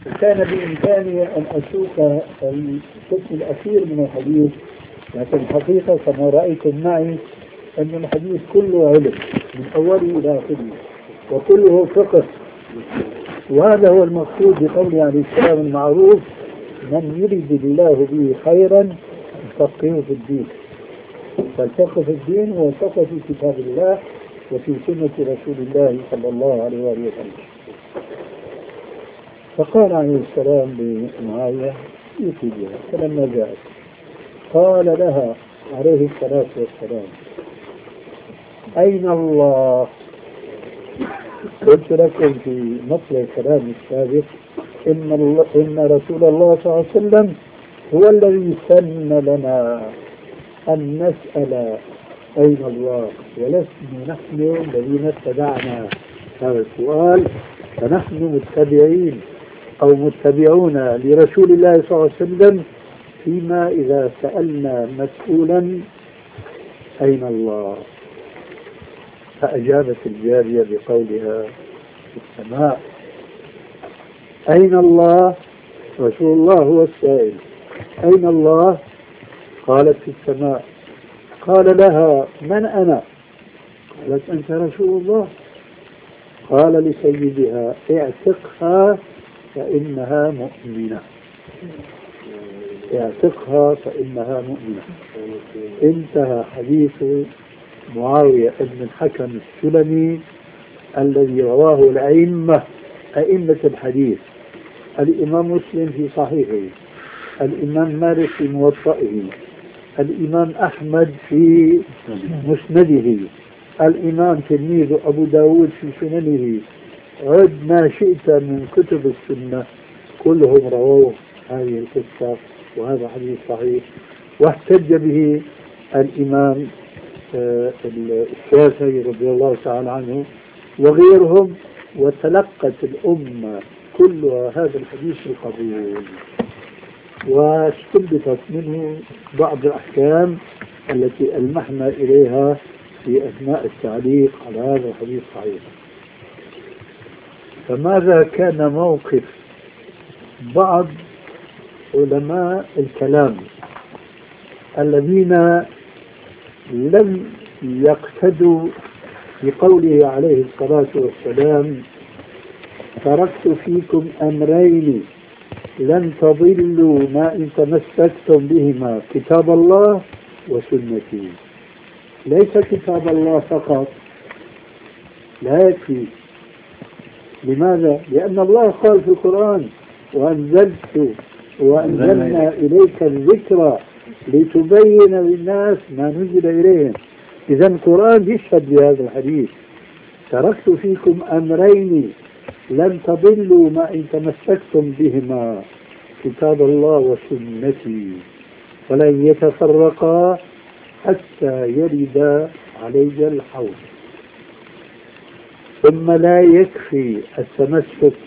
كان بإمكاني أن أسوق القسم الأخير من الحديث، لكن الحقيقة كما رأيتم معي أن الحديث كله علم من أوله إلى آخره وكله فقه، وهذا هو المقصود بقوله عليه السلام المعروف: من يريد الله به خيرا يفقهه في الدين. فالفقه في الدين هو الفقه في كتاب الله وفي سنة رسول الله صلى الله عليه وسلم. فقال عليه السلام لمعاوية: ائتي بها. فلما جاءت قال لها عليه الصلاة والسلام: أين الله؟ قلت لكم في مطلع الكلام السابق إن رسول الله صلى الله عليه وسلم هو الذي سن لنا أن نسأل أين الله، ولسنا نحن الذين اتبعنا هذا السؤال، فنحن متبعين أو متبعون لرسول الله صلى الله عليه وسلم فيما إذا سألنا مسؤولا أين الله. فأجابت الجارية بقولها: في السماء. أين الله؟ رسول الله هو السائل. أين الله؟ قالت: في السماء. قال لها: من أنا؟ قالت: أنت رسول الله. قال لسيدها: اعتقها فإنها مؤمنة. اعتقها فإنها مؤمنة. انتهى حديث معاوية بن الحكم السلمي الذي رواه أئمة الحديث: الإمام مسلم في صحيحه، الإمام مالك في موطئه، الإمام أحمد في مسنده، الإمام تلميذ أبو داود في سننه، عد ما شئت من كتب السنة كلهم رووا هذه القصة، وهذا حديث صحيح. واحتج به الإمام الشافعي رضي الله تعالى عنه وغيرهم، وتلقت الأمة كلها هذا الحديث القبول، واستنبطت منه بعض الأحكام التي ألمحنا إليها في أثناء التعليق على هذا الحديث الصحيح. فماذا كان موقف بعض علماء الكلام الذين لم يقتدوا بقوله عليه الصلاة والسلام: تركت فيكم أمرين لن تضلوا ما إن تمسكتم بهما، كتاب الله وسنتي. ليس كتاب الله فقط، لا يكفي. لماذا؟ لأن الله قال في القرآن: وأنزلنا إليك الذكر لتبين للناس ما نزل إليهم. إذا القرآن يشهد بهذا الحديث: تركت فيكم أمرين لن تضلوا ما إن تمسكتم بهما، كتاب الله وسنتي، ولن يتفرقا حتى يرد علي الحوض. ثم لا يكفي التمسك